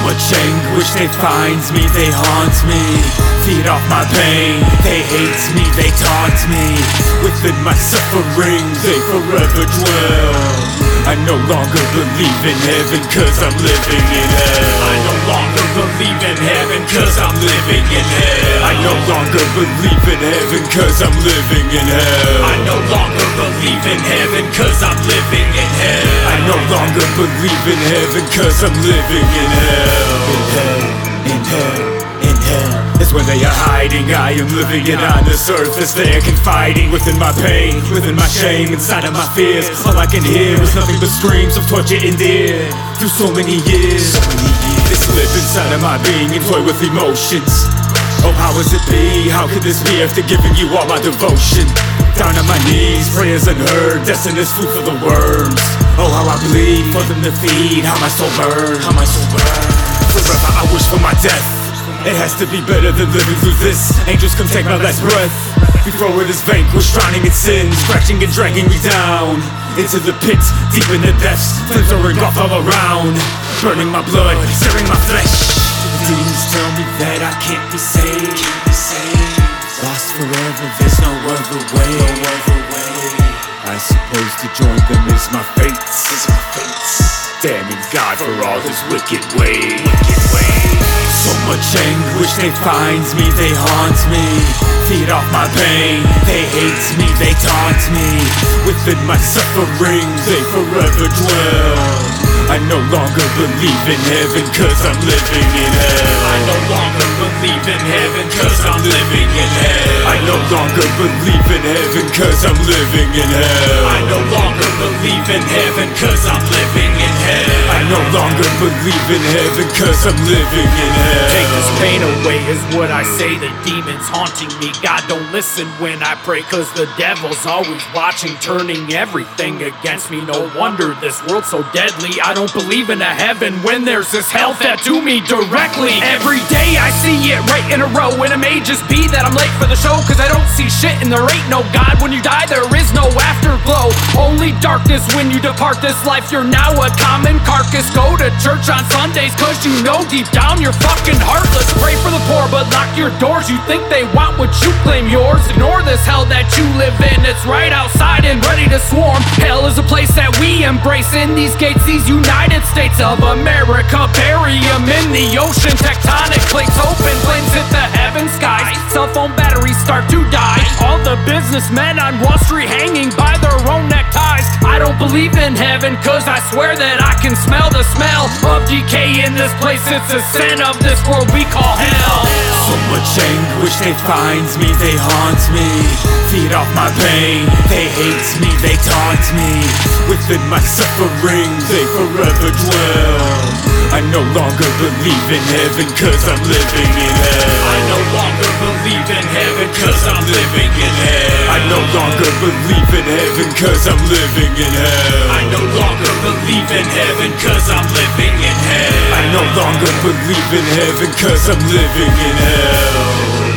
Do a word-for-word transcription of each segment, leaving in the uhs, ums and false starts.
much anguish, they find me, they haunt me. Feed off my pain, they hate me, they taunt me. Within my suffering, they forever dwell. I no longer believe in heaven, cause I'm living in hell. I no longer believe in heaven, cause I'm living in hell. I no longer believe in heaven, cause I'm living in hell. I no longer believe in heaven, cause I'm living in hell. I no longer believe in heaven, cause I'm living in hell. In hell, in hell, in hell is where they are hiding. I am living it on this earth as they're confiding. Within my pain, within my shame, inside of my fears, all I can hear is nothing but screams of torture endured through so many years. So many years. This live inside of my being and toy with emotions. Oh, how is it be? How could this be after giving you all my devotion? Down on my knees, prayers unheard, destined as food for the worms. Oh, how I bleed for them to feed, how my soul burns, how my soul burns. Forever I wish for my death. It has to be better than living through this. Angels come take my last breath before it is vanquished, drowning in sin, scratching and dragging me down into the pit, deep in the depths. Flames are off all around, burning my blood, searing my flesh. Demons tell me that I can't be saved, can't be saved. Lost forever, there's no other way, no other way. I suppose to join them is my fate, is my fate. Damning God for all his wicked ways, wicked ways. So much anguish, they find me, they haunt me. Feed off my pain, they hate me, they taunt me. Within my suffering, they forever dwell. I no longer believe in heaven, cause I'm living in hell. I no longer believe in heaven, cause I'm living in hell. I no longer believe in heaven, cause I'm living in hell. I no longer believe in heaven, cause I'm living in hell. I no longer believe in heaven, cause I'm living in hell. Take this pain away is what I say, the demons haunting me. God don't listen when I pray, cause the devil's always watching, turning everything against me. No wonder this world's so deadly. I don't believe in a heaven when there's this hell fed to me directly. Every day I see it right in a row, and it may just be that I'm late for the show, cause I don't see shit and there ain't no God. When you die there is no afterglow, only darkness when you depart this life. You're now a common carcass. Go to church on Sundays cause you know deep down you're fucking heartless. Pray for the poor but lock your doors. You think they want what you claim yours. Ignore this hell that you live in, it's right outside and ready to swarm. Hell is a place that we embrace. In these gates, these United States of America, bury 'em in the ocean. Tectonic plates open, flames hit the heaven skies. Cell phone batteries start to die. All the businessmen on Wall Street hanging by their own neckties. I don't believe in heaven, cause I swear that I can smell the smell of decay in this place. It's a sin of this world we call hell. So much anguish, they find me, they haunt me. Feed off my pain, they hate me, they taunt me. Within my suffering, they forever dwell. I no longer believe in heaven, cause I'm living in hell. I no longer believe in heaven, cause I'm living in hell. I no longer believe in heaven, cause I'm living in hell. I no longer believe in heaven, cause I'm living in hell. I no longer believe in heaven, cause I'm living in hell.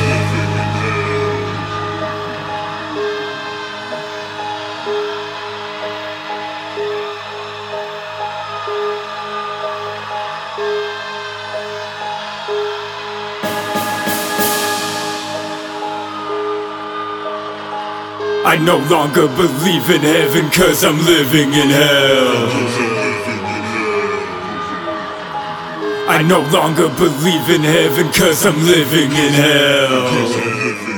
I no longer believe in heaven, cause I'm living in hell. I no longer believe in heaven, cause I'm living in hell.